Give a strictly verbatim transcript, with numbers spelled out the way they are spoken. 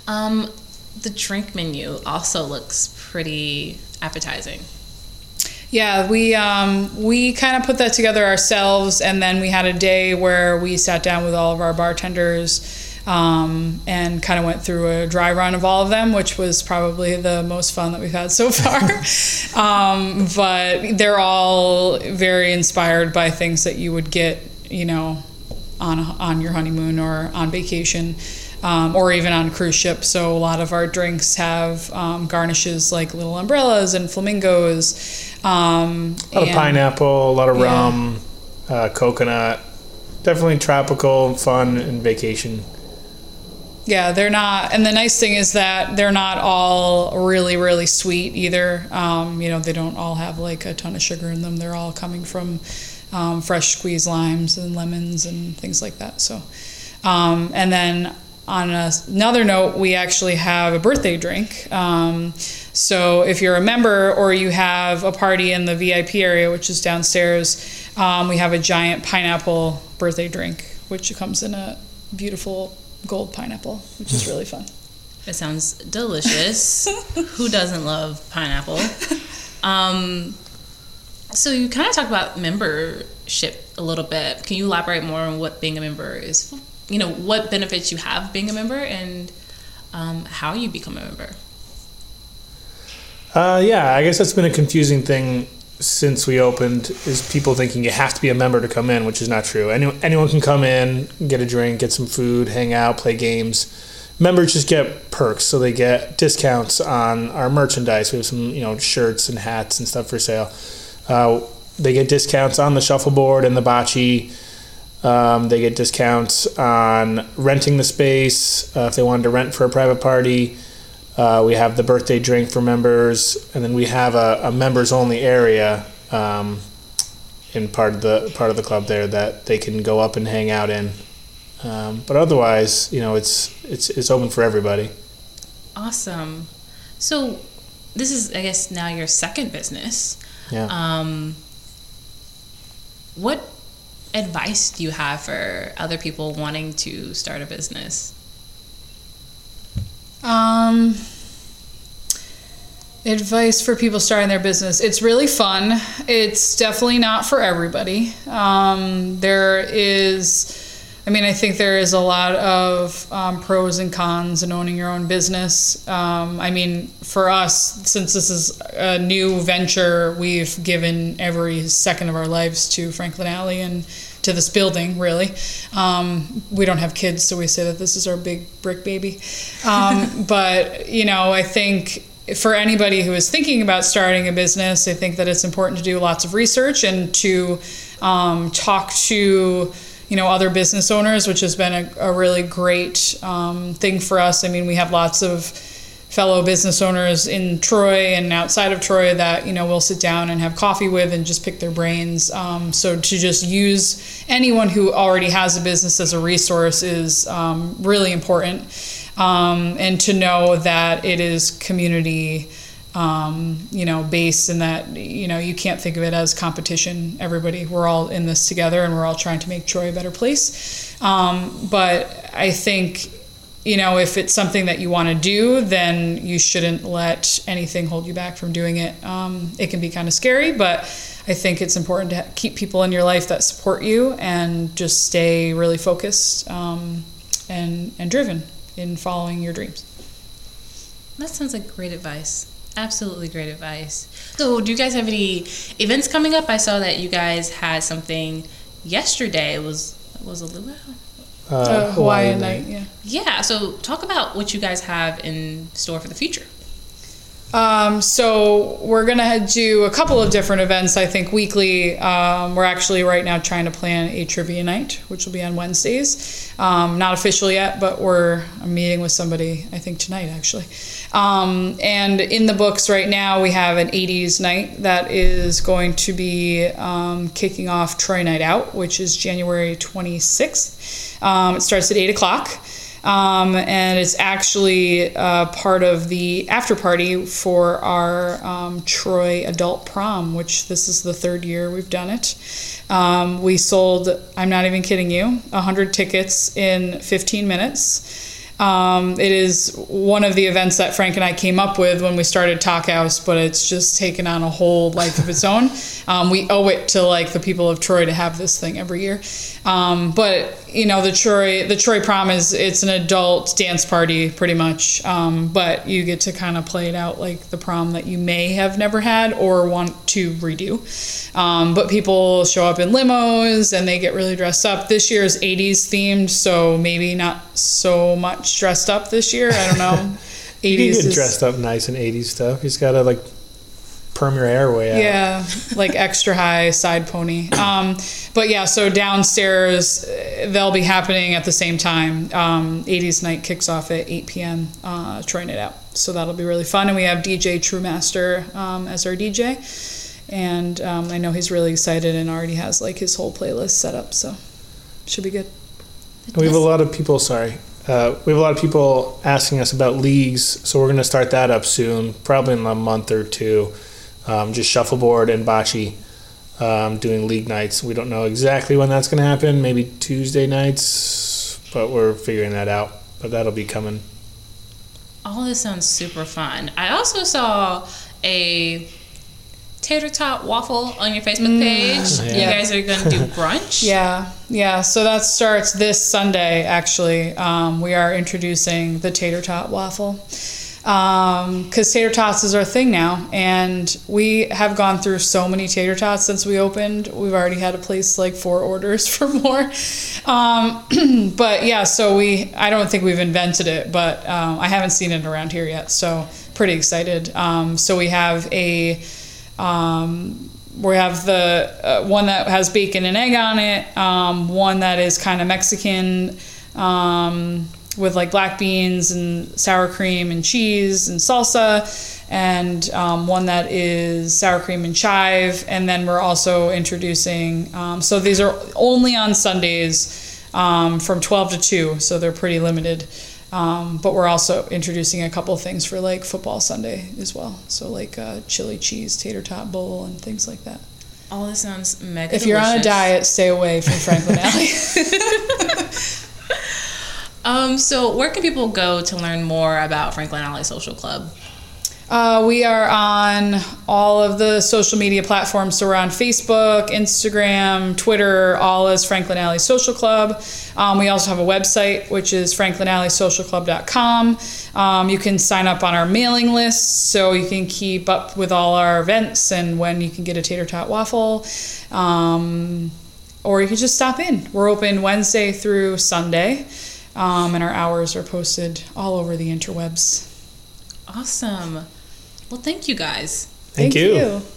Um, the drink menu also looks pretty appetizing. Yeah, we um, we kind of put that together ourselves, and then we had a day where we sat down with all of our bartenders um, and kind of went through a dry run of all of them, which was probably the most fun that we've had so far. um, but they're all very inspired by things that you would get, you know, on on your honeymoon or on vacation. Um, or even on cruise ships. So a lot of our drinks have um, garnishes like little umbrellas and flamingos. Um, a lot and, of pineapple, a lot of yeah. rum, uh, coconut. Definitely tropical, fun, and vacation. Yeah, they're not. And the nice thing is that they're not all really, really sweet either. Um, you know, they don't all have like a ton of sugar in them. They're all coming from um, fresh squeezed limes and lemons and things like that. So, um, and then on a, another note, we actually have a birthday drink. Um, so if you're a member or you have a party in the V I P area, which is downstairs, um, we have a giant pineapple birthday drink, which comes in a beautiful gold pineapple, which is really fun. It sounds delicious. Who doesn't love pineapple? Um, so you kind of talked about membership a little bit. Can you elaborate more on what being a member is? You know, what benefits you have being a member and um, how you become a member. Uh, yeah, I guess that's been a confusing thing since we opened, is people thinking you have to be a member to come in, which is not true. Any, anyone can come in, get a drink, get some food, hang out, play games. Members just get perks, so they get discounts on our merchandise. We have some, you know, shirts and hats and stuff for sale. Uh, they get discounts on the shuffleboard and the bocce. Um, they get discounts on renting the space uh, if they wanted to rent for a private party. Uh, we have the birthday drink for members, and then we have a, a members-only area um, in part of the part of the club there that they can go up and hang out in. Um, but otherwise, you know, it's it's it's open for everybody. Awesome. So this is, I guess, now your second business. Yeah. Um, what advice do you have for other people wanting to start a business? Um, advice for people starting their business. It's really fun. It's definitely not for everybody. Um, there is, I mean, I think there is a lot of um, pros and cons in owning your own business. Um, I mean, for us, since this is a new venture, we've given every second of our lives to Franklin Alley and to this building, really. Um, we don't have kids, so we say that this is our big brick baby. Um, but, you know, I think for anybody who is thinking about starting a business, I think that it's important to do lots of research and to um, talk to, you know, other business owners, which has been a, a really great um, thing for us. I mean, we have lots of fellow business owners in Troy and outside of Troy that, you know, we'll sit down and have coffee with and just pick their brains. Um, so to just use anyone who already has a business as a resource is um, really important. Um, and to know that it is community Um, you know, based, and that, you know, you can't think of it as competition. Everybody, we're all in this together, and we're all trying to make Troy a better place. Um, but I think, you know, if it's something that you want to do, then you shouldn't let anything hold you back from doing it. Um, it can be kind of scary, but I think it's important to keep people in your life that support you and just stay really focused um, and, and driven in following your dreams. That sounds like great advice. Absolutely great advice. So do you guys have any events coming up? I saw that you guys had something yesterday. It was, was a luau? Uh, uh, Hawaiian night, yeah. Yeah, so talk about what you guys have in store for the future. Um, so we're going to do a couple of different events, I think, weekly. Um, we're actually right now trying to plan a trivia night, which will be on Wednesdays. Um, not official yet, but we're I'm meeting with somebody, I think, tonight, actually. Um, and in the books right now, we have an eighties night that is going to be um, kicking off Troy Night Out, which is January twenty-sixth. Um, it starts at eight o'clock. Um, and it's actually uh, part of the after party for our um, Troy Adult Prom, which this is the third year we've done it. Um, we sold, I'm not even kidding you, one hundred tickets in fifteen minutes. Um, it is one of the events that Frank and I came up with when we started Talk House, but it's just taken on a whole life of its own. Um, we owe it to like the people of Troy to have this thing every year. Um, but you know, the Troy the Troy Prom is it's an adult dance party pretty much, um, but you get to kind of play it out like the prom that you may have never had or want to redo. Um, but people show up in limos and they get really dressed up. This year is eighties themed, so maybe not so much dressed up this year. I don't know. eighties you can get is, dressed up nice in eighties stuff. You just gotta like perm your hair way out. Yeah, like extra high side pony. Um, but yeah, so downstairs they'll be happening at the same time. Um, eighties night kicks off at eight p.m. Uh, Troy Night Out, so that'll be really fun. And we have D J Truemaster um, as our D J, and um, I know he's really excited and already has like his whole playlist set up, so should be good. We have a lot of people. Sorry. Uh, we have a lot of people asking us about leagues, so we're going to start that up soon, probably in a month or two. Um, just shuffleboard and bocce um, doing league nights. We don't know exactly when that's going to happen, maybe Tuesday nights, but we're figuring that out. But that'll be coming. All this sounds super fun. I also saw a tater tot waffle on your Facebook page. Mm, you yeah. guys are going to do brunch? Yeah, yeah. So that starts this Sunday, actually. Um, we are introducing the tater tot waffle. Because um, tater tots is our thing now, and we have gone through so many tater tots since we opened. We've already had to place like four orders for more. Um, but yeah, so we, I don't think we've invented it, but um, I haven't seen it around here yet, so pretty excited. Um, so we have a, um, we have the uh, one that has bacon and egg on it, um, one that is kind of Mexican, um, with like black beans and sour cream and cheese and salsa, and um, one that is sour cream and chive. And then we're also introducing, um, so these are only on Sundays um, from twelve to two, so they're pretty limited. Um, but we're also introducing a couple things for like football Sunday as well. So like uh, chili cheese tater tot bowl and things like that. All this sounds mega If you're delicious. on a diet, stay away from Franklin Alley. Um, so where can people go to learn more about Franklin Alley Social Club? Uh, we are on all of the social media platforms. So we're on Facebook, Instagram, Twitter, all as Franklin Alley Social Club. Um, we also have a website, which is franklin alley social club dot com. Um, you can sign up on our mailing list so you can keep up with all our events and when you can get a tater tot waffle. Um, or you can just stop in. We're open Wednesday through Sunday. Um, and our hours are posted all over the interwebs. Awesome. Well, thank you guys. Thank, Thank you. you.